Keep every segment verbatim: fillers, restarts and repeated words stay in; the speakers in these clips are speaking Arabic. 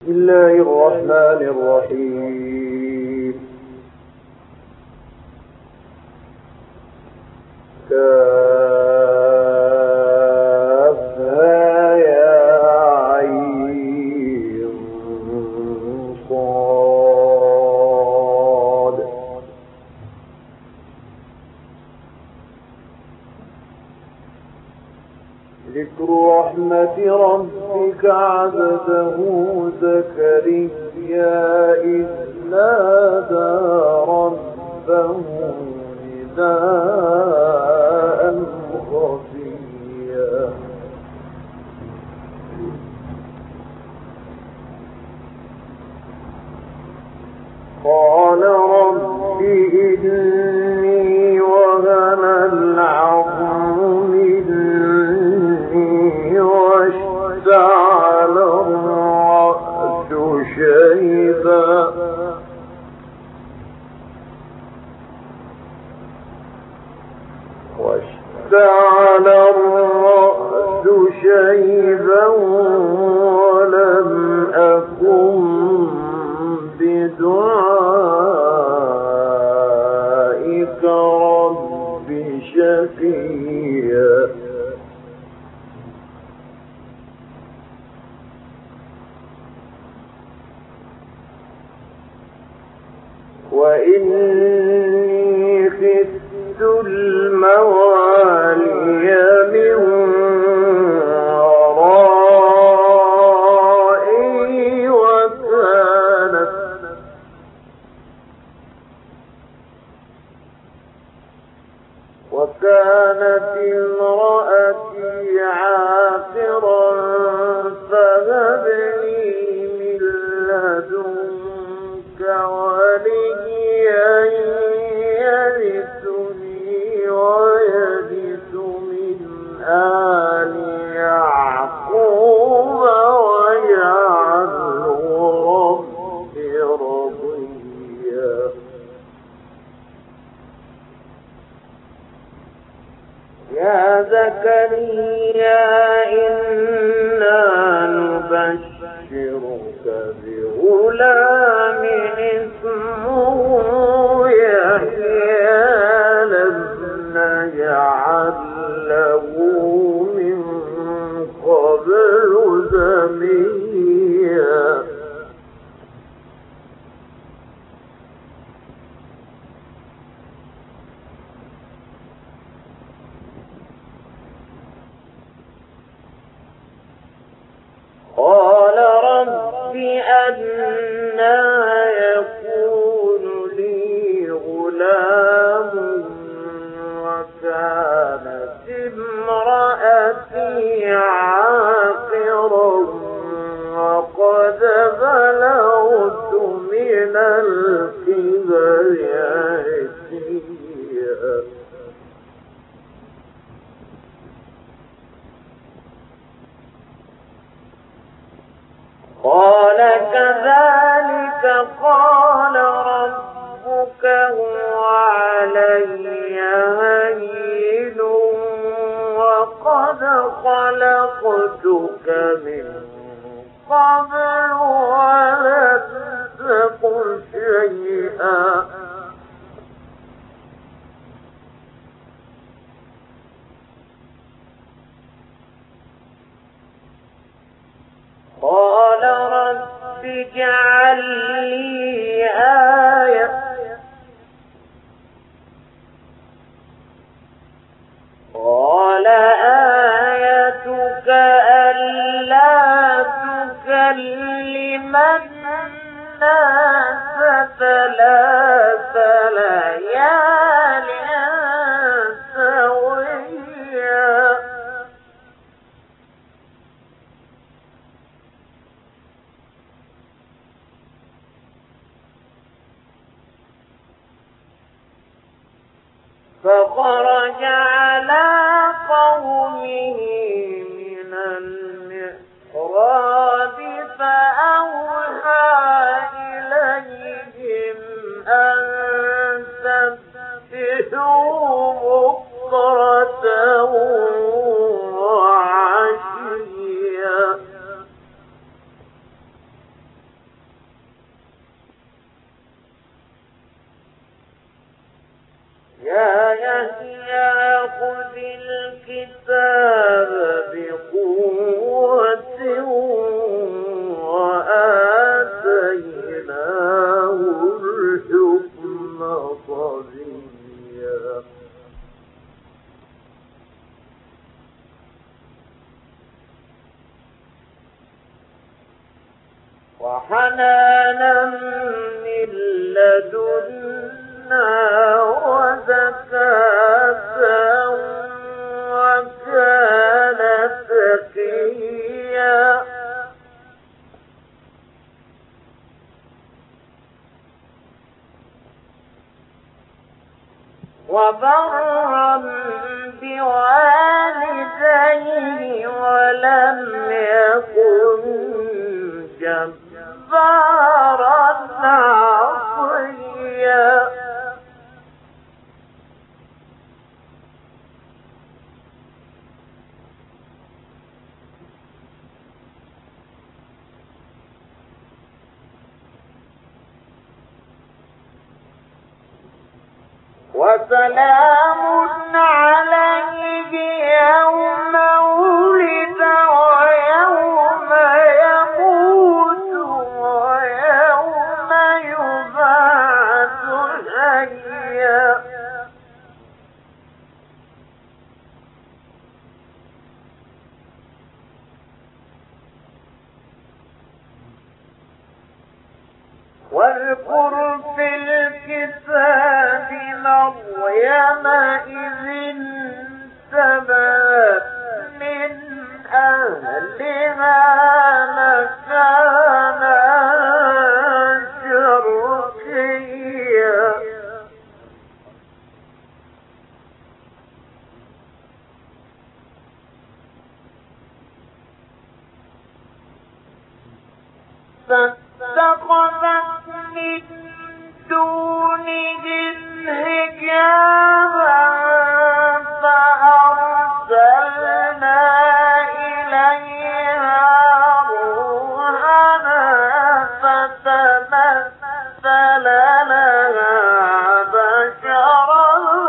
بسم الله الرحمن الرحيم. كافها يا عين صاد. ذكر رحمة ربك عبده زكريا إذ نادى ربه نداء خفيا. قال رب إني وهن العظم مني واشتعل الرأس شيبا واشتعل الرأس شيبا ولم أكن بدعائك رب شقيا. وإني خفت الموالي من ورائي وكانت وكانت امرأتي عاقرا فهب لي من لدنك وليا يرثني ويرث من آل يعقوب واجعله رب رضيا. يا زكريا إنا نبشرك بغلام اسمه يحيى لم نجعل له من قبل سميا. قال رب أنى يكون لي غلام وكانت امرأتي عاقرا وقد بلغت من الكبر عتيا. قال كذلك قال ربك هو علي هين وقد خلقتك من قبل ولم تك شيئا. قال رب اجعل لي آية قال آيتك ألا تكلم الناس ثلاث ليال سويا. فخرج على قومه من المحراب فأوحى إليهم أن سبحوا بكرة وعشيا. يا يحيى خذ الكتاب بقوة وآتيناه الحكم صبيا وحنانا من لدنا وزكاة وكان تقيا وبرا بوالديه ولم يكن جبارا عصيا وسلام عليه يوم ولد ويوم يموت ويوم يبعث حيا واذكر في الكتاب مريم إذ انتبذت من أهلها مكانا شرقيا فاتخذت من دونهم حجابا فأرسلنا إليها روحنا فتمثل لها بشرا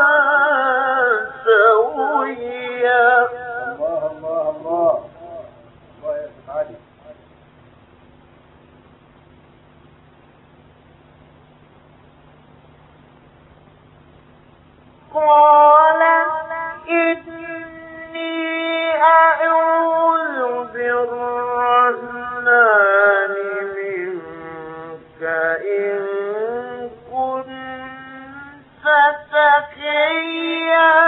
سويا. الله الله الله الله يسعدك. قالت إني أعوذ بالرحمن منك إن كنت تقيا.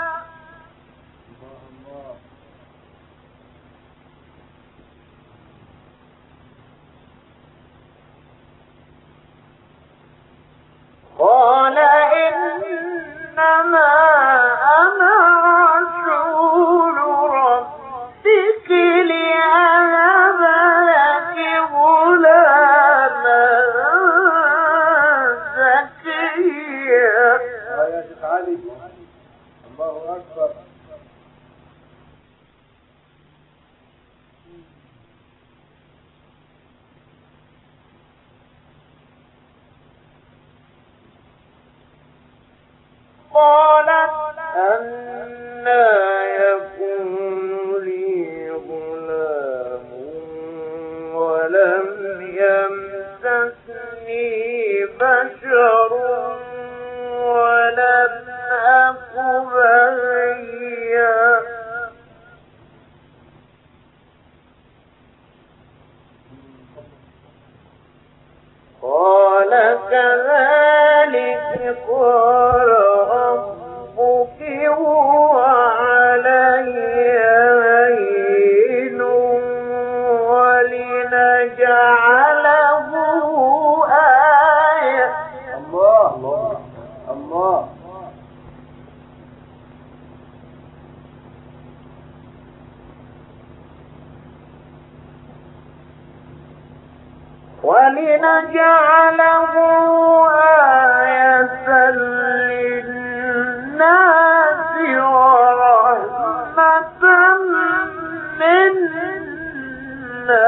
قال إنما أنا رسول ربك لأهب لك غلاما زكيا. يا شيخ علي الله أكبر. قالت أنى يكون لي غلام ولم يمسسني بشر ولم أك بغيا. قال كذلك قال ربك هو علي هين ولنجعله آية. الله الله الله. ولنجعله آية للناس ورحمة منا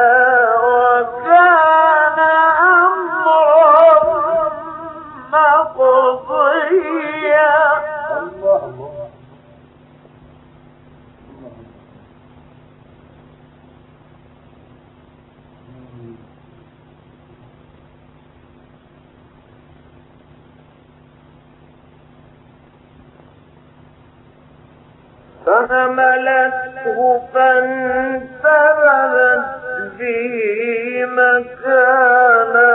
وكان أمرا مقضيا. فحملته فانتبذت به مكانا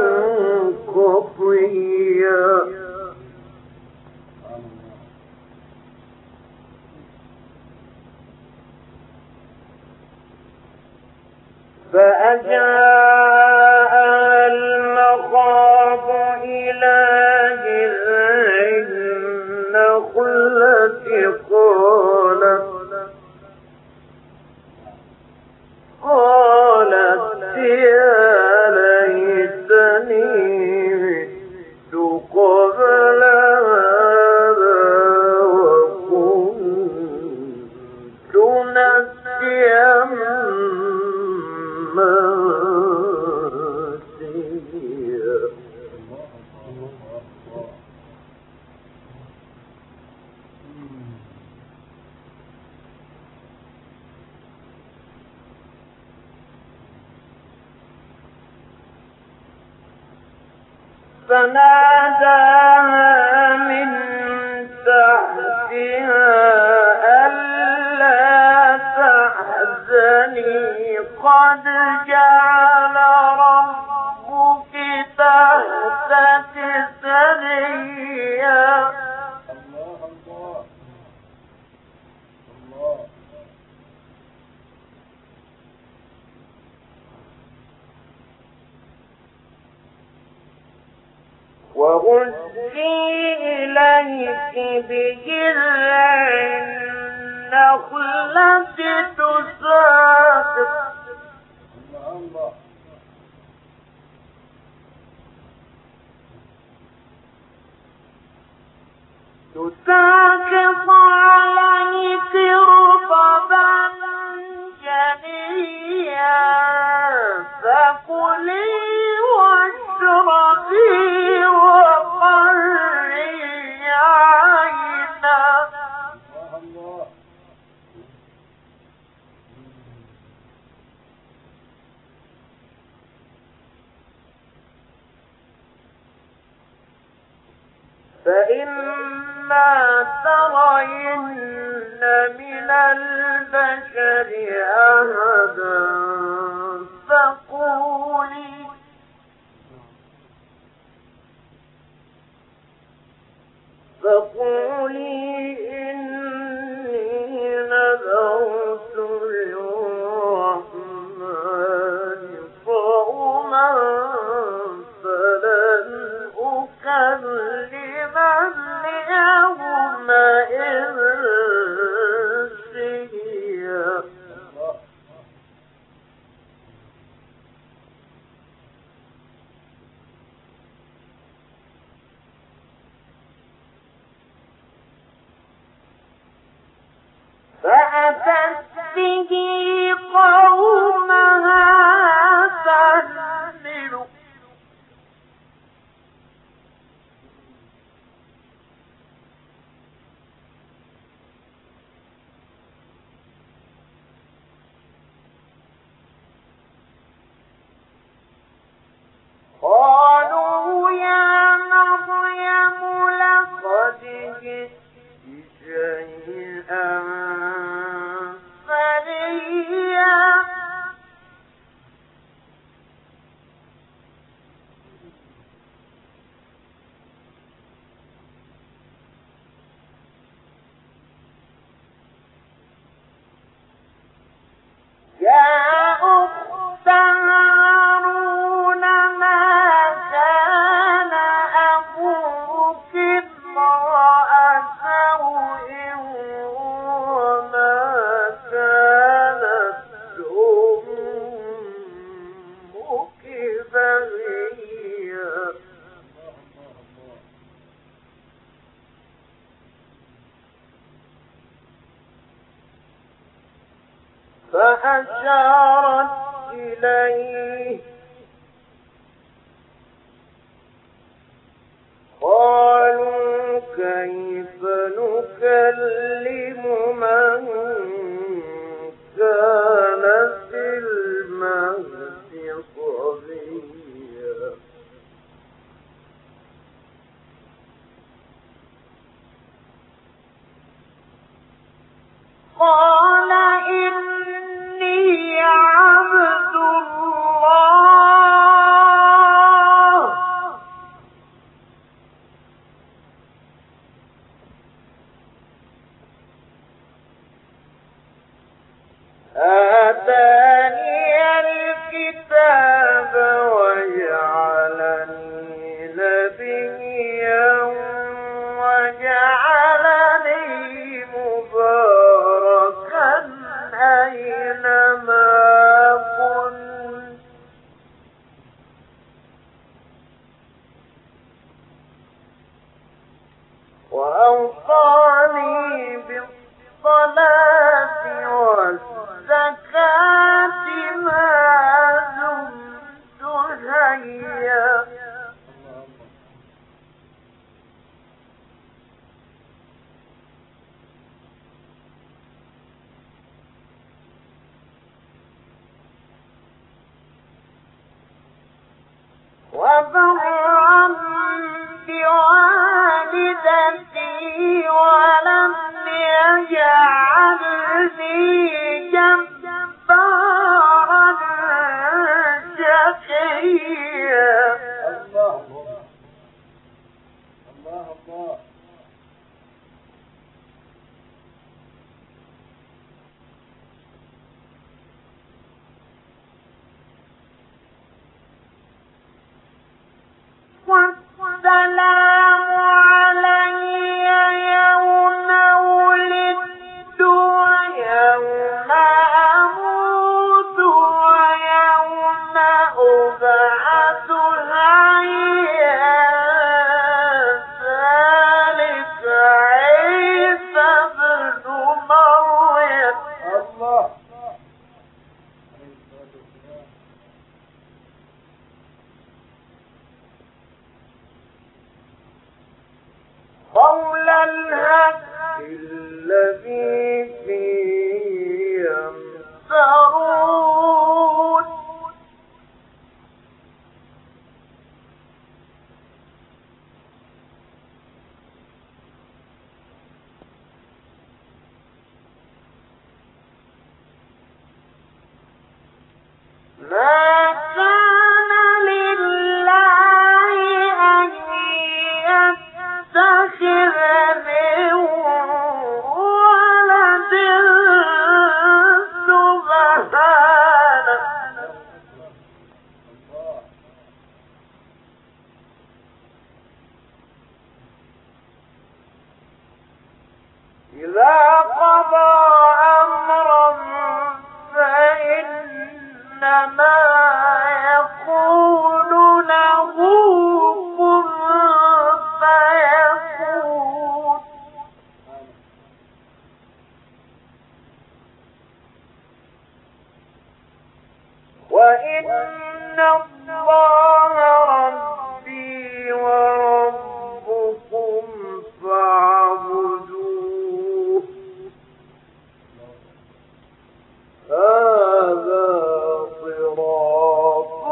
قصيا فأجاء المخاض إلى جذع النخلة قالت قالت يا ليتني مت قبل هذا وكنت نسيا منسيا. فناداها من تحتها ألا تحزني قد جعل ربك تحتك سريا. الله الله الله. وهزي إليك بجذع النخلة تساقط الله تساقط عليك رطبا جنيا فكلي واشربي وقري عينا. الله. فإما ترين من البشر أحدا فقولي فقولي إني نذرت للرحمن صوما فلن أكلم اليوم إنسيا. فأتت به قومها تحمله قالوا يا مريم لقد جئت شيئا فريا. يا أخت هارون ما كان أبوك امرأ سوء وما كانت أمك بغيا. فأشارت إليه قالوا كيف نكلم من كان في المهد صبيا. وأوصاني بالصلاة والزكاة ما دمت حيا. وبرا بوالدتي ولم يجعلني جبارا شقيا. الله الله الله. والسلام علي يوم ولدت ويوم أموت ويوم أبعث حيا. ذلك عيسى ابن مريم. الله. قول الحق الذي فيه يمترون. ما كان لله أن يتخذ من ولد سبحانه. إذا قضى أمرا فإنما يقول له كن فيكون. وإن الله ربي وربكم فاعبدوه. هذا صراط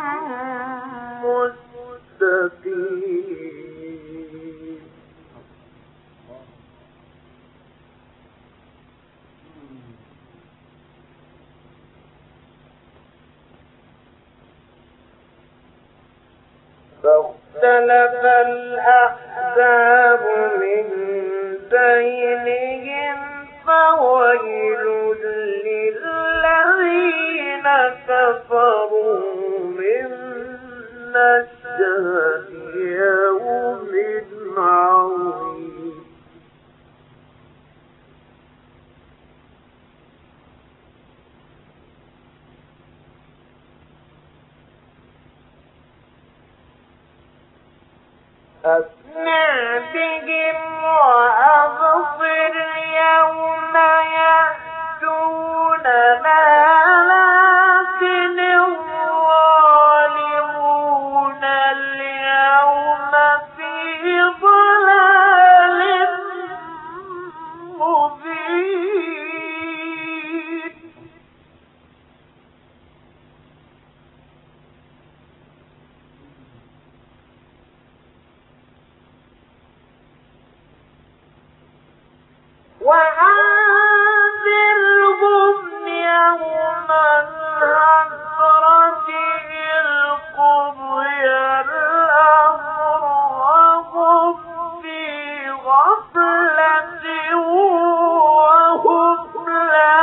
مستقيم. فاختلف الأحزاب من بينهم فويل للذين كفروا من نشأة يوم عظيم. أسمع بهم وأبصر يوم يأتوننا لكن الظالمون اليوم في ضلال مبين. وأنذرهم يوم الحسرة إذ قضي الأمر وهم في غفلة وهم لا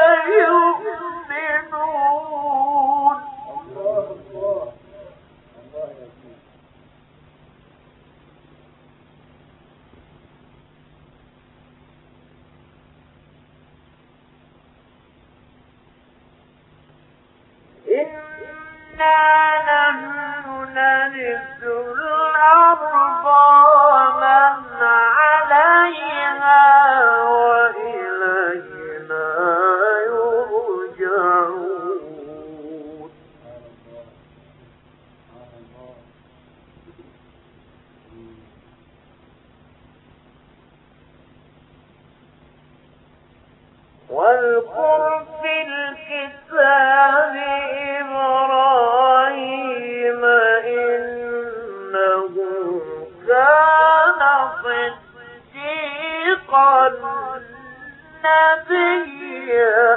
يؤمنون. الله الله الله يسلمك. إنا نحن نرث الأرض ومن عليها إليها وإلينا يرجعون. واذكر في الكتاب إبراهيم إنه كان صديقا نبيا.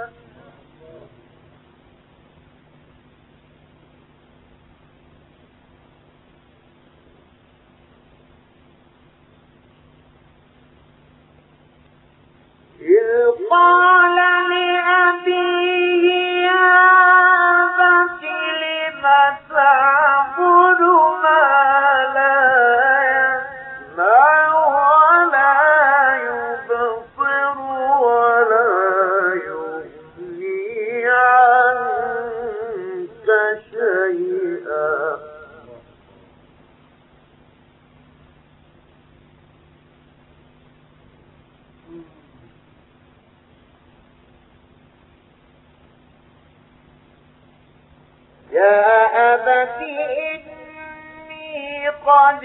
إذ قال لأبيه يا أبت لم تعبد ما لا يسمع ولا يبصر ولا يغني عنك شيئا. يا أبت إني قد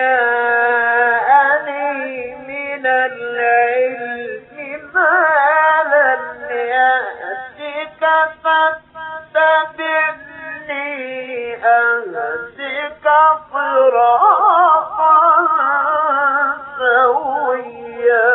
جاءني من العلم ما لم يأتك فاتبعني أهدك صراطا سويا.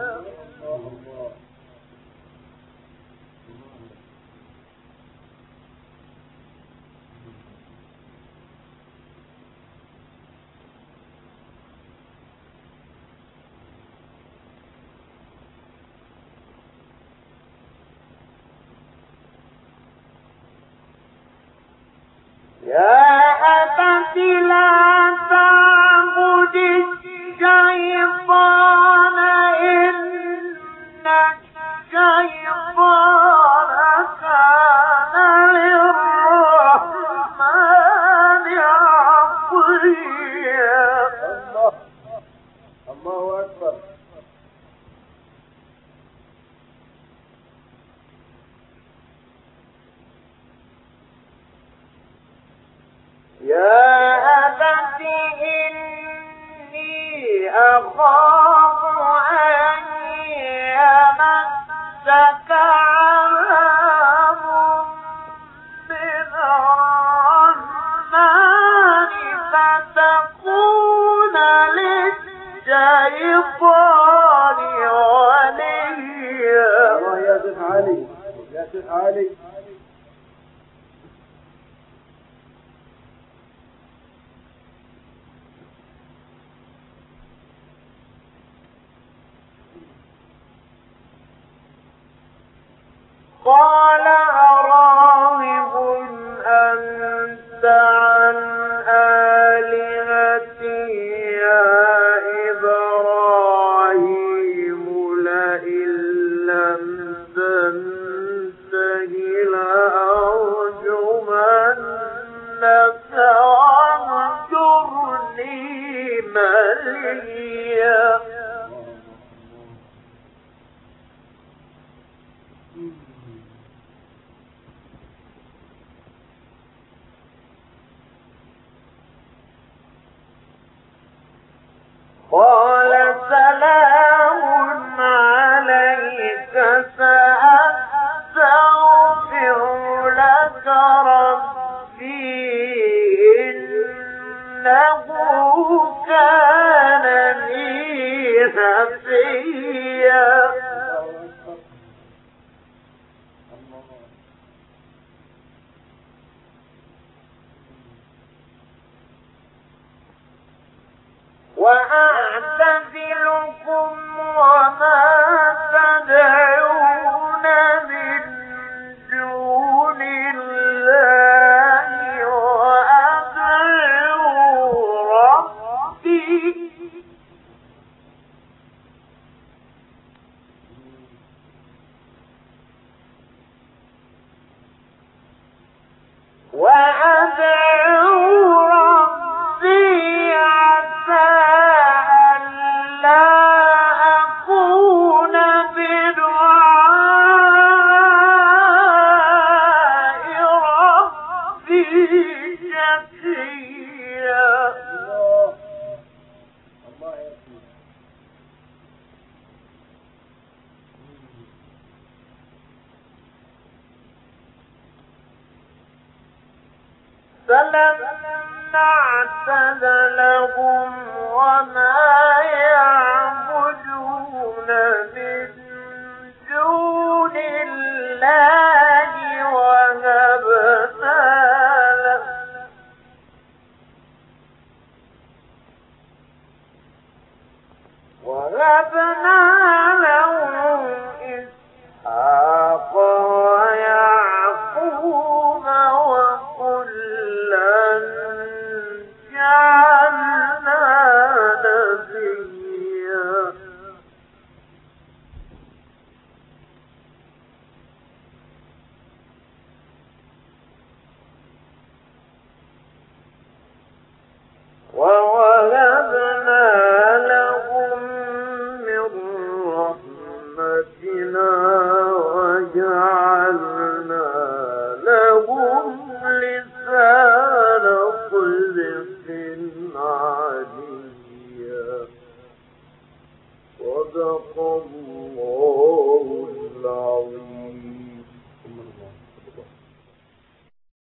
يا أبت لا تعبد الشيطان إن الشيطان كان للرحمن عصيا. الله الله أكبر. يا أبت إني أخاف أن يمسك عذاب من الرحمن فتكون للشيطان وليا. الله يا شيخ علي يا شيخ علي. قال أراغب أنت عن آلهتي يا إبراهيم لئن لم تنته لأرجمنك واهجرني مليا. قال سلام عليك سأستغفر لك ربي إنه كان لي حفيا. وأعتزلكم وما تدعون من دون الله وأدعو ربي شقيا الله الله يكفيك. فلما اعتزلهم وما يعبدون من دون الله وهبنا له وهبنا له إسحاق ويعقوب وكلا جعلنا نبيا ووهبنا لهم من رحمتنا وجعلنا لهم لسان صدق عليا صدق الله.